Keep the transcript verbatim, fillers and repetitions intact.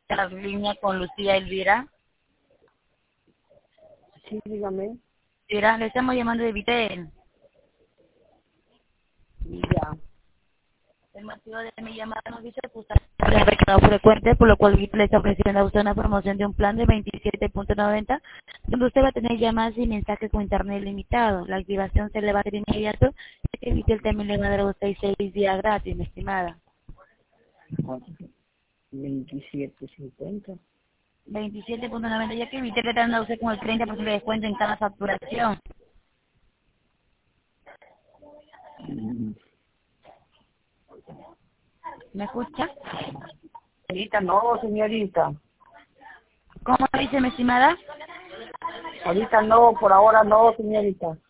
la línea con Lucía Elvira. Sí, dígame. Elvira, le estamos llamando de Vitel. Ya. El motivo de mi llamada nos dice que usted ha mercado frecuente, por lo cual Vitel le está ofreciendo a usted una promoción de un plan de veintisiete punto noventa, donde usted va a tener llamadas y mensajes con internet limitado. La activación se le va a hacer inmediato, y que Vitel también le va a dar a usted seis días gratis, mi estimada. ¿Cuánto? veintisiete cincuenta. veintisiete punto noventa, ya que Vitel le está dando a usted con el treinta por ciento de descuento en cada facturación. Mm. ¿Me escucha? Ahorita no, señorita. ¿Cómo dice, mi estimada? Ahorita no, por ahora no, señorita.